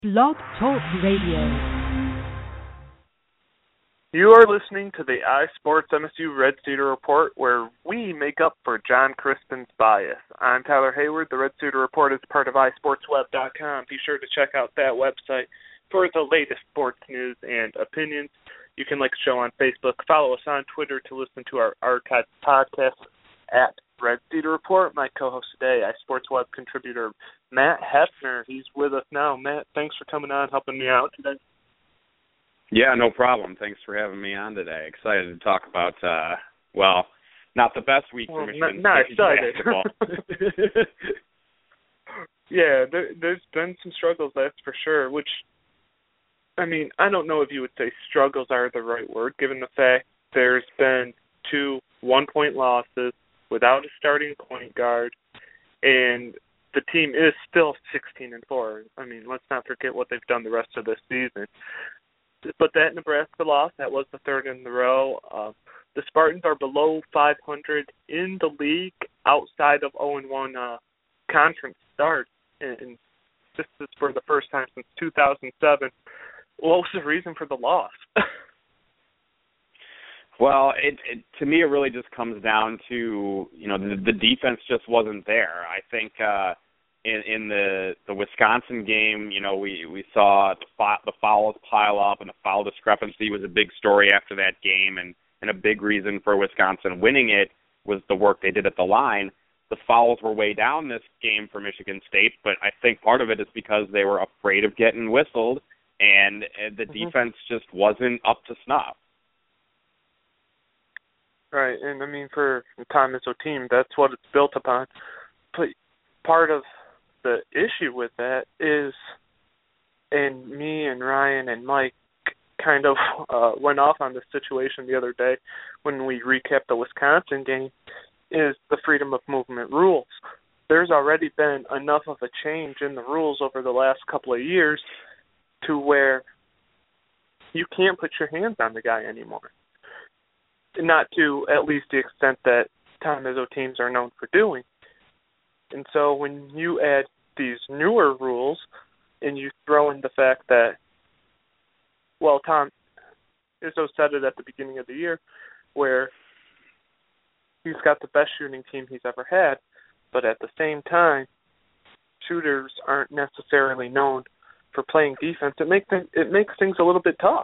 Blog Talk Radio. You are listening to the iSports MSU Red Cedar Report, where we make up for John Crispin's bias. I'm Tyler Hayward. The Red Cedar Report is part of iSportsWeb.com. Be sure to check out that website for the latest sports news and opinions. You can like the show on Facebook. Follow us on Twitter to listen to our archived podcast at Red Cedar Report. My co-host today, iSportsWeb contributor Matt Hefner. He's with us now. Matt, thanks for coming on, helping me out today. Yeah, no problem. Thanks for having me on today. Excited to talk about, not the best week for Michigan State basketball. Yeah, there's been some struggles, that's for sure, which, I mean, I don't know if you would say struggles are the right word, given the fact there's been 2 one-point losses without a starting point guard, and the team is still 16-4. I mean, let's not forget what they've done the rest of this season. But that Nebraska loss, that was the third in a row. The Spartans are below 500 in the league outside of 0-1 conference start, and this is for the first time since 2007. What was the reason for the loss? Well, it to me, it really just comes down to, the defense just wasn't there. I think in the Wisconsin game, we saw the fouls pile up, and the foul discrepancy was a big story after that game, and a big reason for Wisconsin winning it was the work they did at the line. The fouls were way down this game for Michigan State, but I think part of it is because they were afraid of getting whistled, and the defense just wasn't up to snuff. Right, and I mean, for the Tom Izzo team, that's what it's built upon. But part of the issue with that is, and me and Ryan and Mike kind of went off on this situation the other day when we recapped the Wisconsin game, is the freedom of movement rules. There's already been enough of a change in the rules over the last couple of years to where you can't put your hands on the guy anymore. Not to at least the extent that Tom Izzo teams are known for doing. And so when you add these newer rules and you throw in the fact that, well, Tom Izzo said it at the beginning of the year, where he's got the best shooting team he's ever had, but at the same time, shooters aren't necessarily known for playing defense. It makes things a little bit tough.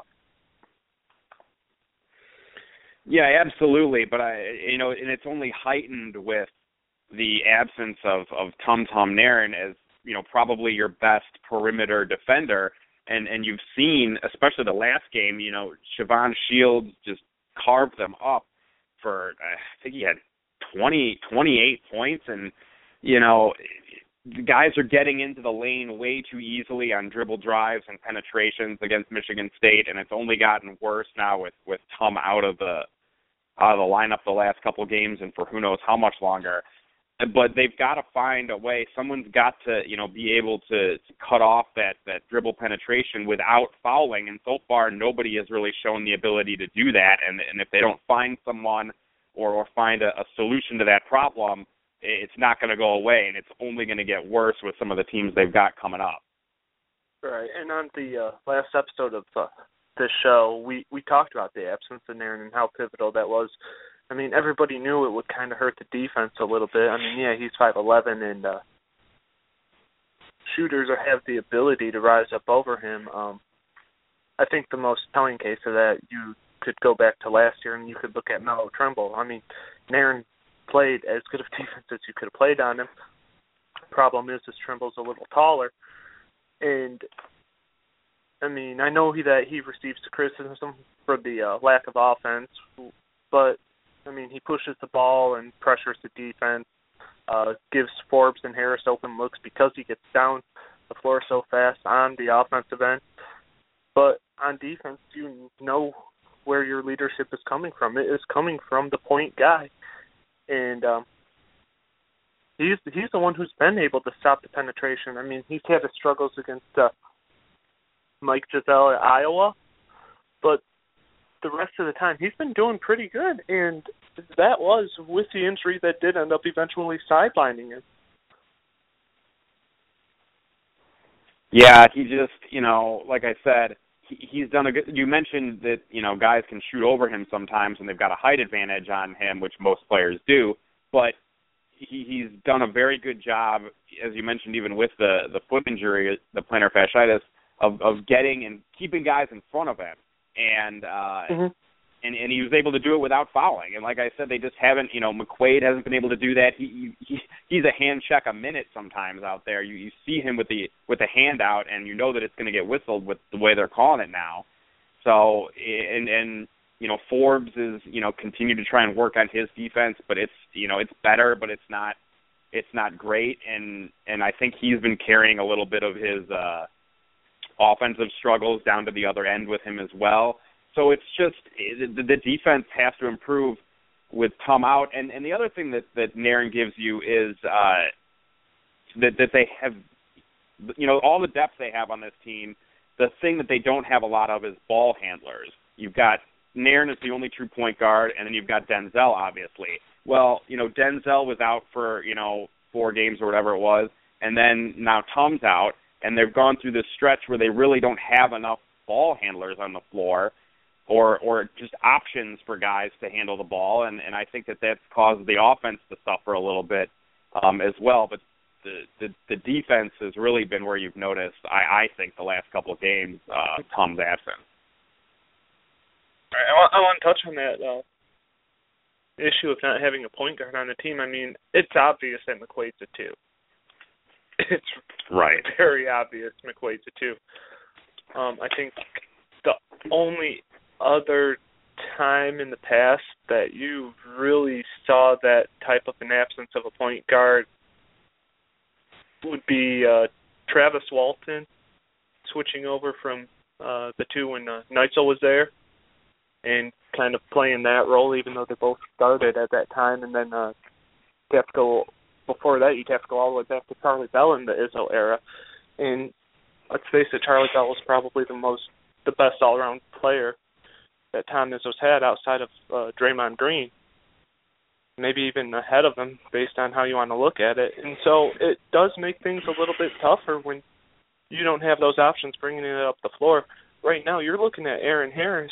Yeah, absolutely. But and it's only heightened with the absence of Tum Tum Nairn as, probably your best perimeter defender. And you've seen, especially the last game, Siobhan Shields just carved them up for, I think he had 28 points. And, the guys are getting into the lane way too easily on dribble drives and penetrations against Michigan State. And it's only gotten worse now with Tum out of the lineup the last couple of games and for who knows how much longer. But they've got to find a way. Someone's got to, be able to cut off that dribble penetration without fouling. And so far, nobody has really shown the ability to do that. And if they don't find someone or find a solution to that problem, it's not going to go away. And it's only going to get worse with some of the teams they've got coming up. Right. And on the last episode of this show, we talked about the absence of Nairn and how pivotal that was. I mean, everybody knew it would kind of hurt the defense a little bit. I mean, yeah, he's 5'11", and shooters have the ability to rise up over him. I think the most telling case of that, you could go back to last year and you could look at Melo Trimble. I mean, Nairn played as good of defense as you could have played on him. The problem is Trimble's a little taller. And, I mean, I know that he receives criticism for the lack of offense, but I mean, he pushes the ball and pressures the defense, gives Forbes and Harris open looks because he gets down the floor so fast on the offensive end. But on defense, you know where your leadership is coming from. It is coming from the point guy. And he's the one who's been able to stop the penetration. I mean, he's had his struggles against Mike Giselle at Iowa, but the rest of the time he's been doing pretty good, and that was with the injury that did end up eventually sidelining him. Yeah, he just, like I said, he's done a good. You mentioned that guys can shoot over him sometimes, and they've got a height advantage on him, which most players do. But he's done a very good job, as you mentioned, even with the foot injury, the plantar fasciitis, of getting and keeping guys in front of him, and and he was able to do it without fouling. And like I said, they just haven't. McQuaid hasn't been able to do that. He's a hand check a minute sometimes out there. You see him with the hand out, and you know that it's going to get whistled with the way they're calling it now. So and Forbes is continue to try and work on his defense, but it's it's better, but it's not great. And I think he's been carrying a little bit of his offensive struggles down to the other end with him as well. So it's just the defense has to improve with Tom out. And the other thing that Nairn gives you is that they have, all the depth they have on this team. The thing that they don't have a lot of is ball handlers. You've got Nairn is the only true point guard, and then you've got Denzel, obviously. Well, Denzel was out for, 4 games or whatever it was, and then now Tom's out, and they've gone through this stretch where they really don't have enough ball handlers on the floor or just options for guys to handle the ball, and I think that's caused the offense to suffer a little bit as well. But the defense has really been where you've noticed, I think, the last couple of games, Tom's absence. All right, I want to touch on that issue of not having a point guard on the team. I mean, it's obvious that McQuaid's a 2. It's right. Very obvious McQuaid's a 2. I think the only other time in the past that you really saw that type of an absence of a point guard would be Travis Walton switching over from the 2 when Neitzel was there and kind of playing that role, even though they both started at that time. And then you have to go before that. You'd have to go all the way back to Charlie Bell in the Izzo era. And let's face it, Charlie Bell was probably the best all-around player that Tom Izzo's had outside of Draymond Green. Maybe even ahead of him based on how you want to look at it. And so it does make things a little bit tougher when you don't have those options bringing it up the floor. Right now you're looking at Aaron Harris,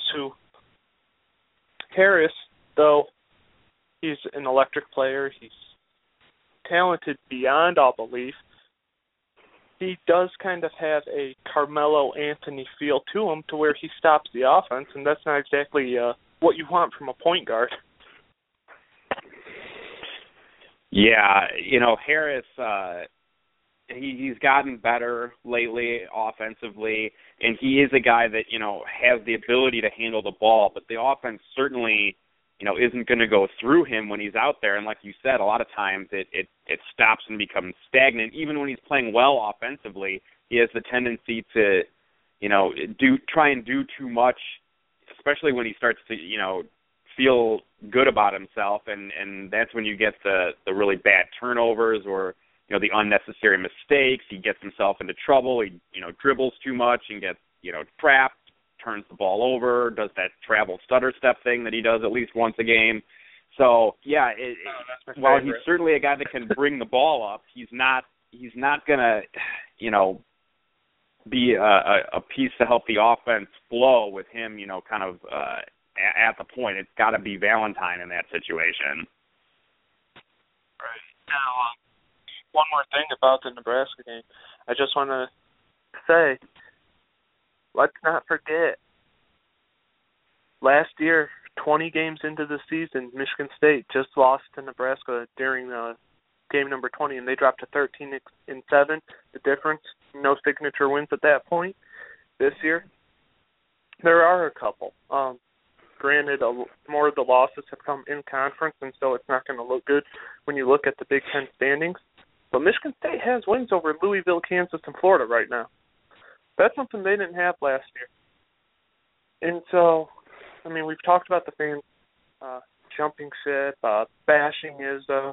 though he's an electric player, he's talented beyond all belief, he does kind of have a Carmelo Anthony feel to him to where he stops the offense, and that's not exactly what you want from a point guard. Yeah, Harris, he's gotten better lately offensively, and he is a guy that, has the ability to handle the ball, but the offense certainly, isn't going to go through him when he's out there. And like you said, a lot of times it stops and becomes stagnant. Even when he's playing well offensively, he has the tendency to, try and do too much, especially when he starts to, feel good about himself, and that's when you get the really bad turnovers or the unnecessary mistakes. He gets himself into trouble. He dribbles too much and gets trapped, turns the ball over, does that travel stutter step thing that he does at least once a game. So yeah, while he's certainly a guy that can bring the ball up, he's not gonna be a piece to help the offense flow with him. Kind of. At the point, it's got to be Valentine in that situation. Right. Now, one more thing about the Nebraska game. I just want to say, let's not forget, last year, 20 games into the season, Michigan State just lost to Nebraska during game number 20, and they dropped to 13-7. The difference, no signature wins at that point. This year, there are a couple. Granted, more of the losses have come in conference, and so it's not going to look good when you look at the Big Ten standings. But Michigan State has wins over Louisville, Kansas, and Florida right now. That's something they didn't have last year. And so, I mean, we've talked about the fans jumping ship, bashing Izzo,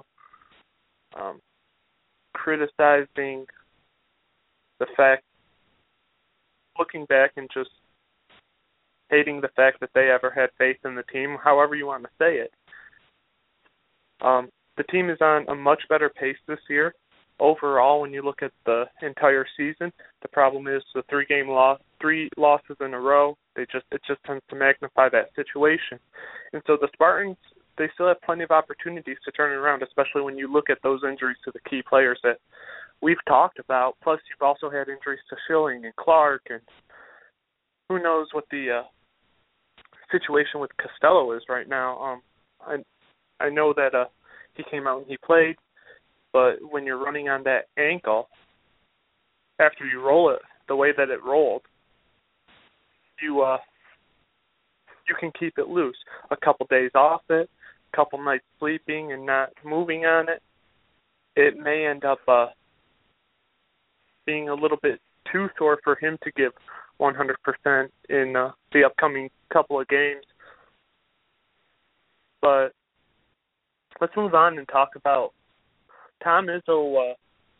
criticizing the fact, looking back and just hating the fact that they ever had faith in the team, however you want to say it. The team is on a much better pace this year. overall, when you look at the entire season, the problem is the three losses in a row. It just tends to magnify that situation. And so the Spartans, they still have plenty of opportunities to turn it around, especially when you look at those injuries to the key players that we've talked about. Plus, you've also had injuries to Schilling and Clark, and who knows what the situation with Costello is right now. I know that he came out and he played, but when you're running on that ankle, after you roll it the way that it rolled, you can keep it loose. A couple days off it, a couple nights sleeping and not moving on it, it may end up being a little bit too sore for him to give 100% in the upcoming couple of games. But let's move on and talk about Tom Izzo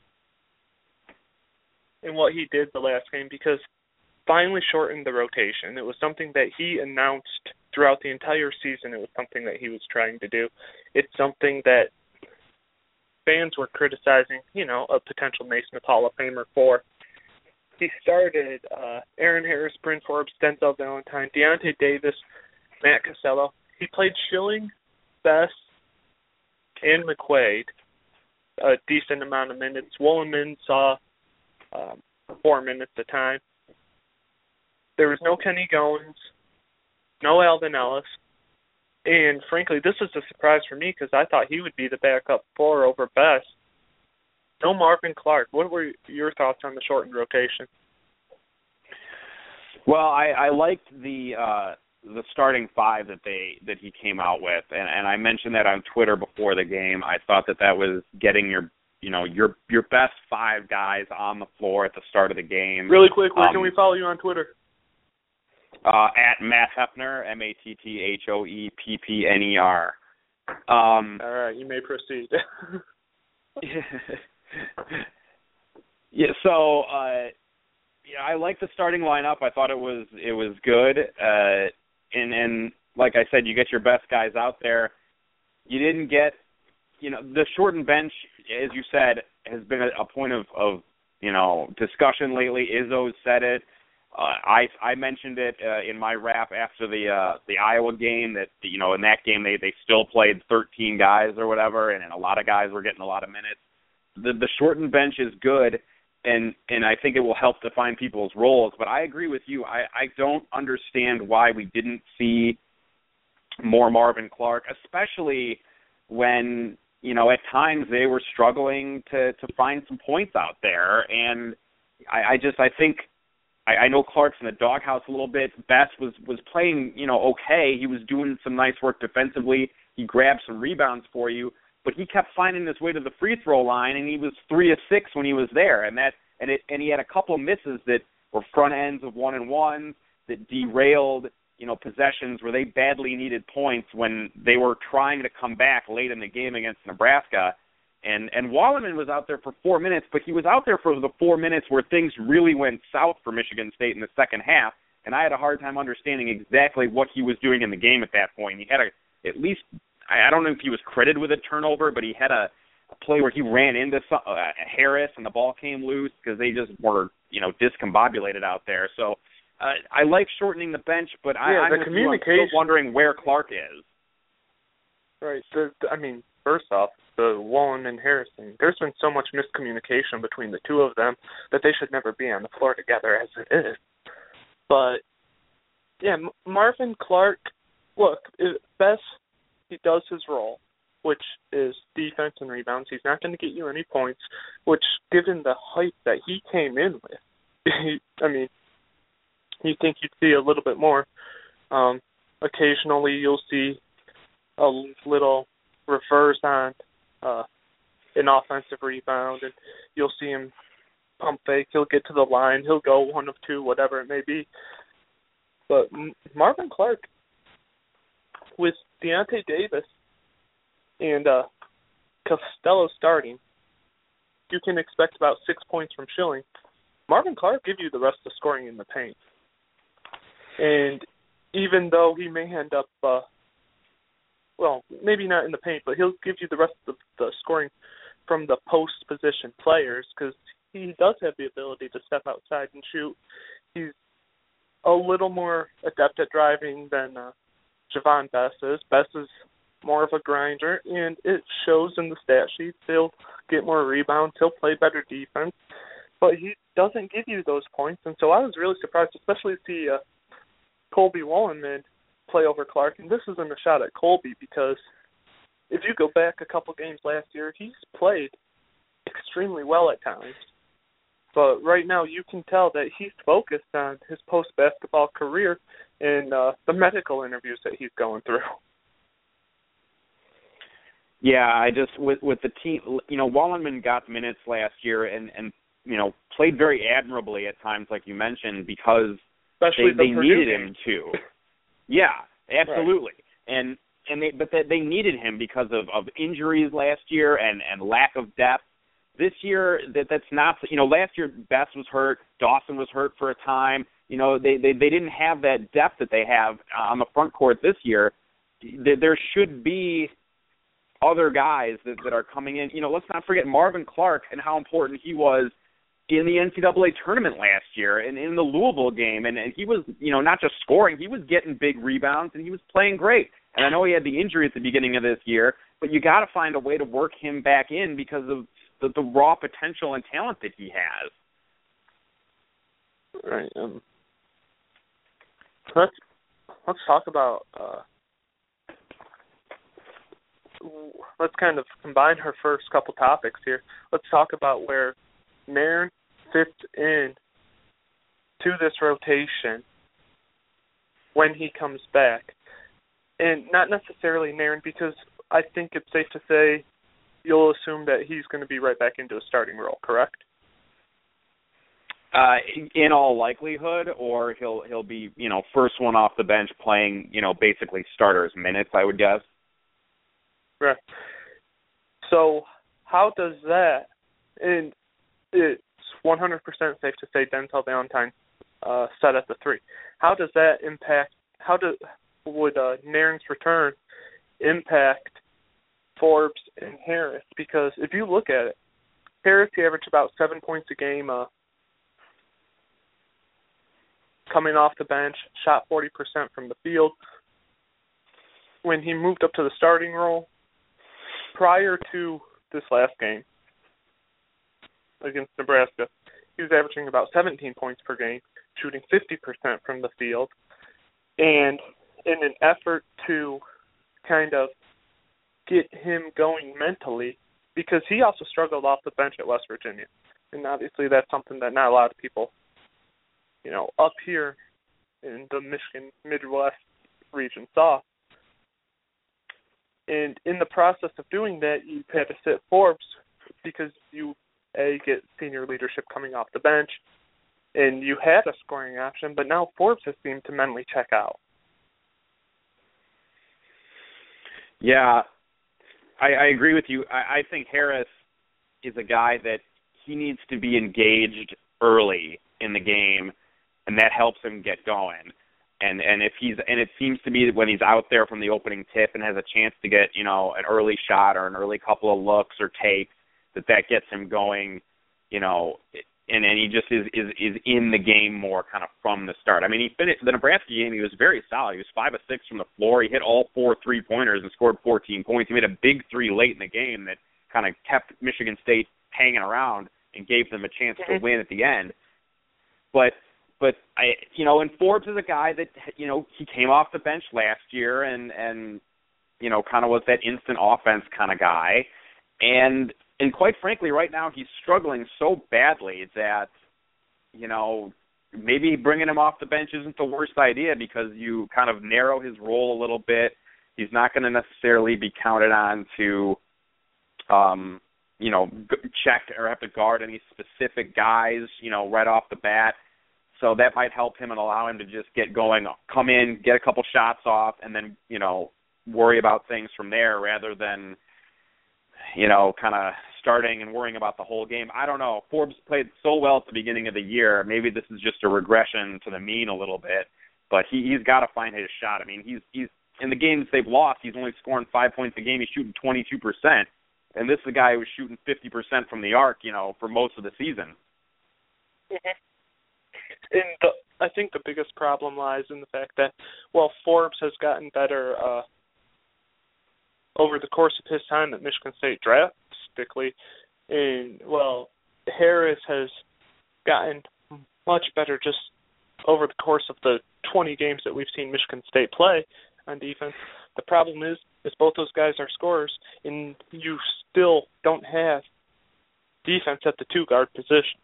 and what he did the last game, because finally shortened the rotation. It was something that he announced throughout the entire season. It was something that he was trying to do. It's something that fans were criticizing, a potential Naismith Hall of Famer for. He started Aaron Harris, Bryn Forbes, Denzel Valentine, Deontay Davis, Matt Costello. He played Schilling, Best, and McQuaid a decent amount of minutes. Wollenman saw 4 minutes a time. There was no Kenny Goins, no Alvin Ellis, and frankly, this was a surprise for me because I thought he would be the backup 4 over Best. No Marvin Clark. What were your thoughts on the shortened rotation? Well, I liked the starting 5 that he came out with, and I mentioned that on Twitter before the game. I thought that was getting your best 5 guys on the floor at the start of the game. Really quick, where can we follow you on Twitter? At Matt Heffner, MatthewEppner. All right, you may proceed. Yeah, so I like the starting lineup. I thought it was good, and like I said, you get your best guys out there. You didn't get, the shortened bench, as you said, has been a point of discussion lately. Izzo's said it. I mentioned it in my wrap after the Iowa game that in that game they still played 13 guys or whatever, and a lot of guys were getting a lot of minutes. The shortened bench is good, and I think it will help define people's roles. But I agree with you. I don't understand why we didn't see more Marvin Clark, especially when at times they were struggling to find some points out there. And I think. I know Clark's in the doghouse a little bit. Best was playing, okay. He was doing some nice work defensively. He grabbed some rebounds for you, but he kept finding his way to the free throw line, and he was 3 of 6 when he was there. And he had a couple of misses that were front ends of 1-and-1s that derailed, possessions where they badly needed points when they were trying to come back late in the game against Nebraska. And Wollenman was out there for 4 minutes, but he was out there for the 4 minutes where things really went south for Michigan State in the second half, and I had a hard time understanding exactly what he was doing in the game at that point. He had at least, I don't know if he was credited with a turnover, but he had a play where he ran into Harris and the ball came loose because they just were, discombobulated out there. So I like shortening the bench, but I'm still wondering where Clark is. Right. First off, the Wallen and Harrison, there's been so much miscommunication between the two of them that they should never be on the floor together as it is. But, yeah, Marvin Clark, look, Best, he does his role, which is defense and rebounds. He's not going to get you any points, which, given the hype that he came in with, you think you'd see a little bit more. Occasionally you'll see a little reverse on an offensive rebound, and you'll see him pump fake. He'll get to the line. He'll go 1 of 2, whatever it may be. But Marvin Clark, with Deontay Davis and Costello starting, you can expect about 6 points from Schilling. Marvin Clark give you the rest of the scoring in the paint. And even though he may end up maybe not in the paint, but he'll give you the rest of the scoring from the post position players, because he does have the ability to step outside and shoot. He's a little more adept at driving than Javon Bess is. Bess is more of a grinder, and it shows in the stat sheets. He'll get more rebounds. He'll play better defense, but he doesn't give you those points. And so I was really surprised, especially to see Colby Wallenman play over Clark. And this isn't a shot at Colby, because if you go back a couple games last year, he's played extremely well at times. But right now you can tell that he's focused on his post-basketball career and the medical interviews that he's going through. Yeah, I just with the team, Wallenman got minutes last year and played very admirably at times, like you mentioned, because especially they needed game. him to. Yeah, absolutely. Right. But they needed him because of injuries last year and lack of depth. This year, that's not. Last year Bess was hurt, Dawson was hurt for a time. They didn't have that depth that they have on the front court this year. There should be other guys that are coming in. Let's not forget Marvin Clark and how important he was in the NCAA tournament last year and in the Louisville game. And he was, not just scoring, he was getting big rebounds and he was playing great. And I know he had the injury at the beginning of this year, but you got to find a way to work him back in because of the raw potential and talent that he has. Right. Let's talk about let's kind of combine her first couple topics here. Let's talk about where Nairn fits in to this rotation when he comes back. And not necessarily Nairn, because I think it's safe to say you'll assume that he's going to be right back into a starting role, correct? In all likelihood, or he'll be, first one off the bench playing, basically starters minutes, I would guess. Right. So how does that, and it's 100% safe to say Denzel Valentine set at the 3. How does that impact, would Nairn's return impact Forbes and Harris? Because if you look at it, Harris averaged about 7 points a game coming off the bench, shot 40% from the field. When he moved up to the starting role, prior to this last game against Nebraska, he was averaging about 17 points per game, shooting 50% from the field. And in an effort to kind of get him going mentally, because he also struggled off the bench at West Virginia. And obviously that's something that not a lot of people, up here in the Michigan Midwest region saw. And in the process of doing that, you've had to sit Forbes because you, get senior leadership coming off the bench, and you had a scoring option, but now Forbes has seemed to mentally check out. Yeah, I agree with you. I think Harris is a guy that he needs to be engaged early in the game, and that helps him get going. And it seems to be that when he's out there from the opening tip and has a chance to get, an early shot or an early couple of looks or takes, that gets him going, and he just is in the game more kind of from the start. I mean, he finished the Nebraska game, he was very solid. He was 5 of 6 from the floor. He hit all 4 3-pointers and scored 14 points. He made a big 3 late in the game that kind of kept Michigan State hanging around and gave them a chance to win at the end. But and Forbes is a guy that, he came off the bench last year and kind of was that instant offense kind of guy. And quite frankly, right now he's struggling so badly that, maybe bringing him off the bench isn't the worst idea because you kind of narrow his role a little bit. He's not going to necessarily be counted on to, check or have to guard any specific guys, right off the bat. So that might help him and allow him to just get going, come in, get a couple shots off, and then, worry about things from there rather than, kind of starting and worrying about the whole game. I don't know. Forbes played so well at the beginning of the year. Maybe this is just a regression to the mean a little bit, but he's got to find his shot. I mean, he's in the games they've lost, he's only scoring 5 points a game. He's shooting 22%. and this is a guy who was shooting 50% from the arc, for most of the season. Mm-hmm. And I think the biggest problem lies in the fact that, Forbes has gotten better over the course of his time at Michigan State drastically, and, Harris has gotten much better just over the course of the 20 games that we've seen Michigan State play on defense. The problem is both those guys are scorers, and you still don't have defense at the two-guard position.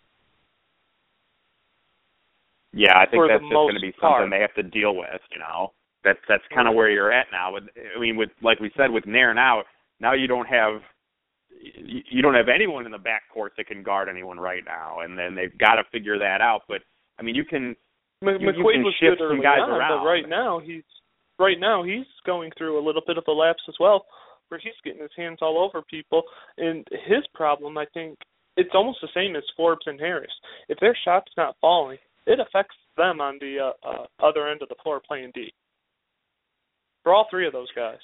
Yeah, I think that's just going to be something they have to deal with, That's kind of where you're at now. With like we said, with Nair now you don't have anyone in the backcourt that can guard anyone right now, and then they've got to figure that out. But you can McQuaid was shift good early some guys on, around. but right now he's going through a little bit of a lapse as well, where he's getting his hands all over people. And his problem, I think, it's almost the same as Forbes and Harris. If their shot's not falling, it affects them on the other end of the floor playing D. For all three of those guys.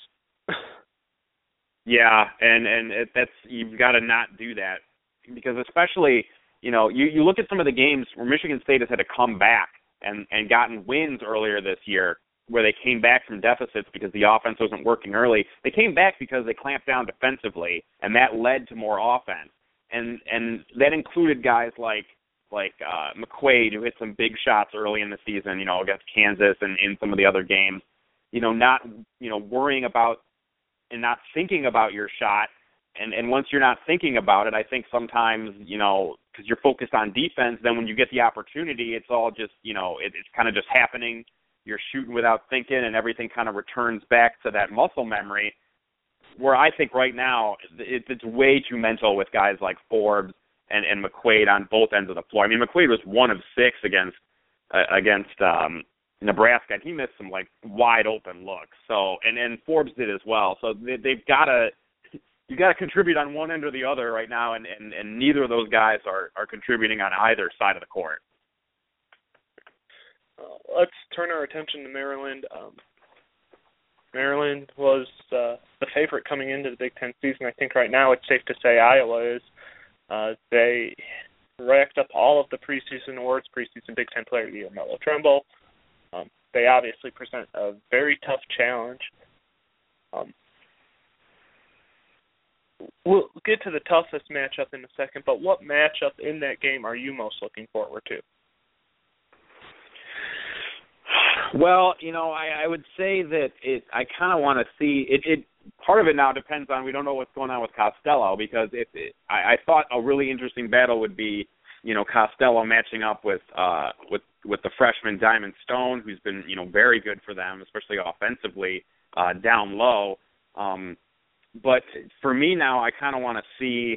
Yeah, and that's you've got to not do that, because especially you look at some of the games where Michigan State has had to come back and gotten wins earlier this year, where they came back from deficits because the offense wasn't working early. They came back because they clamped down defensively, and that led to more offense. And that included guys like McQuaid, who hit some big shots early in the season, against Kansas and in some of the other games. Not worrying about and not thinking about your shot. And once you're not thinking about it, I think sometimes, because you're focused on defense, then when you get the opportunity, it's all just, it's kind of just happening. You're shooting without thinking, and everything kind of returns back to that muscle memory, where I think right now it's way too mental with guys like Forbes and McQuaid on both ends of the floor. McQuaid was 1 of 6 against Nebraska, and he missed some wide open looks. So and Forbes did as well. So they've got to you got to contribute on one end or the other right now, and neither of those guys are contributing on either side of the court. Let's turn our attention to Maryland. Maryland was the favorite coming into the Big Ten season. I think right now it's safe to say Iowa is. They racked up all of the preseason awards, preseason Big Ten Player of the Year, Melo Trimble. They obviously present a very tough challenge. We'll get to the toughest matchup in a second, but what matchup in that game are you most looking forward to? Well, I would say that I kind of want to see it. Part of it now depends on, we don't know what's going on with Costello, because I thought a really interesting battle would be, Costello matching up with the freshman Diamond Stone, who's been, very good for them, especially offensively, down low. But for me now, I kind of want to see,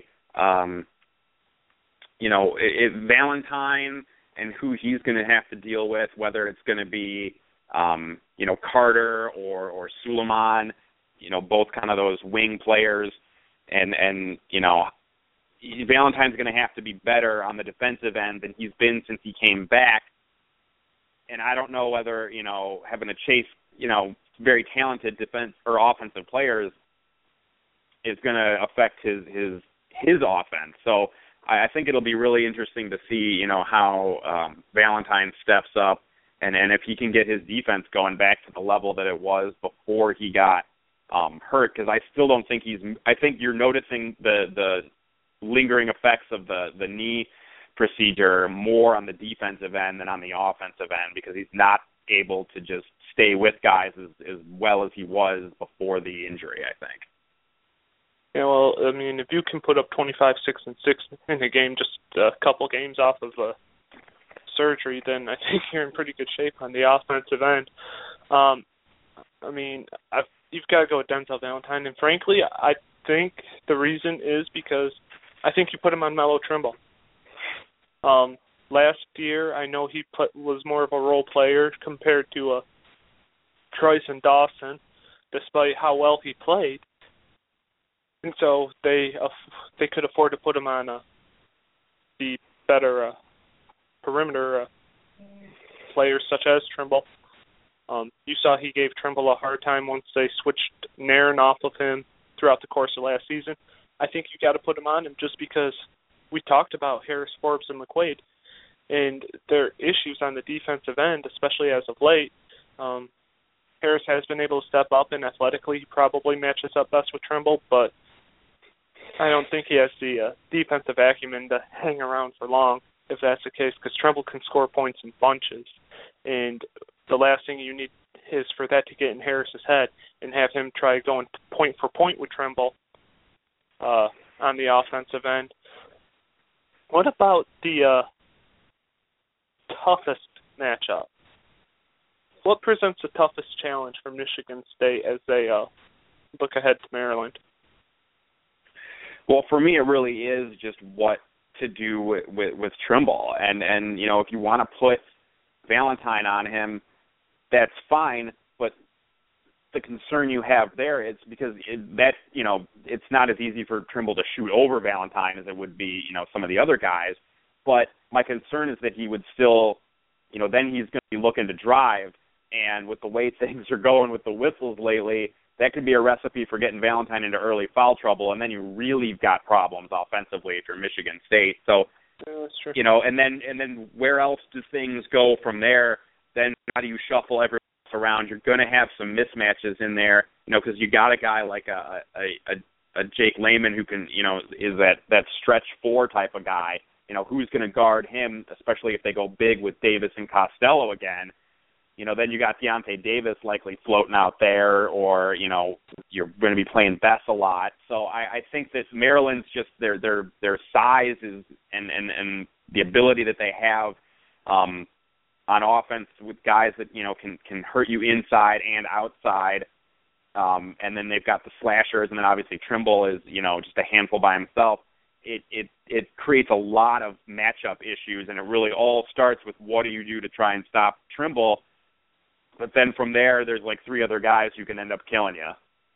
Valentine and who he's going to have to deal with, whether it's going to be, Carter or Suleiman, both kind of those wing players. And Valentine's going to have to be better on the defensive end than he's been since he came back. And I don't know whether, having to chase, very talented defense or offensive players is going to affect his offense. So I think it'll be really interesting to see, how Valentine steps up and if he can get his defense going back to the level that it was before he got hurt, because I still don't think I think you're noticing the lingering effects of the knee procedure more on the defensive end than on the offensive end, because he's not able to just stay with guys as well as he was before the injury, I think. Yeah, well, if you can put up 25, 6, and 6 in a game, just a couple games off of surgery, then I think you're in pretty good shape on the offensive end. You've got to go with Denzel Valentine, and frankly, I think the reason is because I think you put him on Melo Trimble. Last year, I know he was more of a role player compared to Trice and Dawson, despite how well he played. And so they could afford to put him on the better perimeter players such as Trimble. You saw he gave Trimble a hard time once they switched Nairn off of him throughout the course of last season. I think you got to put him on him just because we talked about Harris, Forbes, and McQuaid, and their issues on the defensive end, especially as of late. Harris has been able to step up, and athletically he probably matches up best with Trimble, but I don't think he has the defensive acumen to hang around for long if that's the case, because Trimble can score points in bunches, and the last thing you need is for that to get in Harris's head and have him try going point for point with Trimble on the offensive end. What about the toughest matchup? What presents the toughest challenge for Michigan State as they look ahead to Maryland? Well, for me, it really is just what to do with Trimble. And you know, if you want to put Valentine on him, that's fine, but the concern you have there is because it's not as easy for Trimble to shoot over Valentine as it would be, you know, some of the other guys. But my concern is that he would still, you know, then he's going to be looking to drive, and with the way things are going with the whistles lately, that could be a recipe for getting Valentine into early foul trouble, and then you really got problems offensively if you're Michigan State. So, yeah, that's true. You know, and then where else do things go from there? Then how do you shuffle everyone else around? You're going to have some mismatches in there, you know, because you got a guy like a Jake Layman who can, you know, is that stretch four type of guy. You know, who's going to guard him, especially if they go big with Davis and Costello again. You know, then you got Deontay Davis likely floating out there, or, you know, you're going to be playing Bess a lot. So I think that Maryland's just their size is and the ability that they have on offense with guys that, you know, can hurt you inside and outside. And then they've got the slashers, and then obviously Trimble is, you know, just a handful by himself. It creates a lot of matchup issues, and it really all starts with what do you do to try and stop Trimble. But then from there, there's like three other guys who can end up killing you.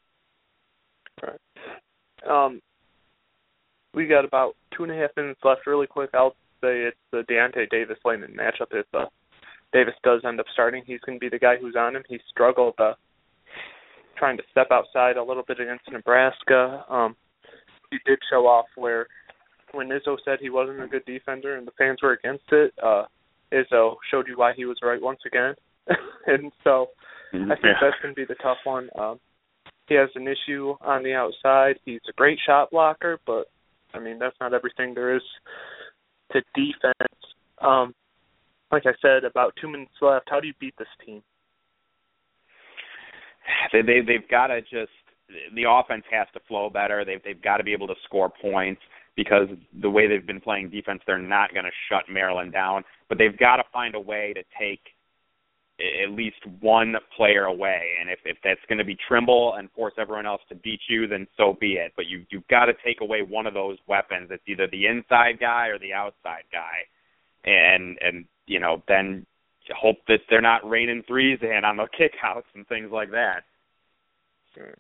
Right. We got about 2.5 minutes left. Really quick, I'll say it's the Deontay Davis-Layman matchup. If Davis does end up starting, he's going to be the guy who's on him. He struggled trying to step outside a little bit against Nebraska. He did show off where when Izzo said he wasn't a good defender and the fans were against it, Izzo showed you why he was right once again. And so I think that's going to be the tough one. He has an issue on the outside. He's a great shot blocker, but, I mean, that's not everything there is to defense. Like I said, about 2 minutes left. How do you beat this team? They've got to just – the offense has to flow better. They've got to be able to score points because the way they've been playing defense, they're not going to shut Maryland down. But they've got to find a way to take – at least one player away, and if that's going to be Trimble and force everyone else to beat you, then so be it. But you've got to take away one of those weapons. It's either the inside guy or the outside guy, and you know, then hope that they're not raining threes in on the kickouts and things like that. Sure.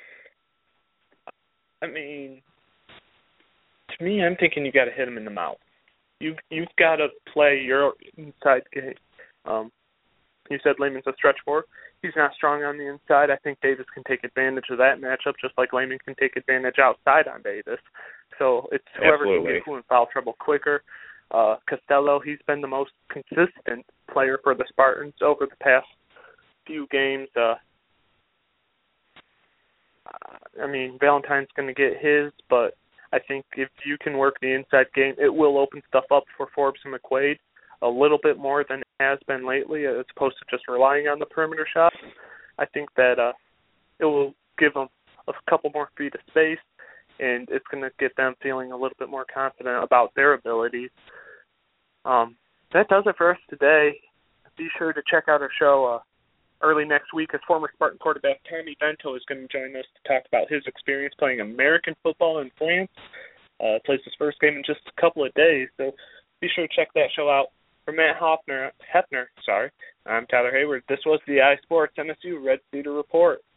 I mean, to me, I'm thinking you got to hit him in the mouth. You've got to play your inside game. You said Layman's a stretch four. He's not strong on the inside. I think Davis can take advantage of that matchup just like Layman can take advantage outside on Davis. So it's whoever can get who in foul trouble quicker. Costello, he's been the most consistent player for the Spartans over the past few games. I mean, Valentine's going to get his, but I think if you can work the inside game, it will open stuff up for Forbes and McQuaid a little bit more than it has been lately, as opposed to just relying on the perimeter shots. I think that it will give them a couple more feet of space, and it's going to get them feeling a little bit more confident about their abilities. That does it for us today. Be sure to check out our show early next week, as former Spartan quarterback Tommy Vento is going to join us to talk about his experience playing American football in France. Plays his first game in just a couple of days, so be sure to check that show out. For Matt Hefner, I'm Tyler Hayward. This was the iSports MSU Red Cedar Report.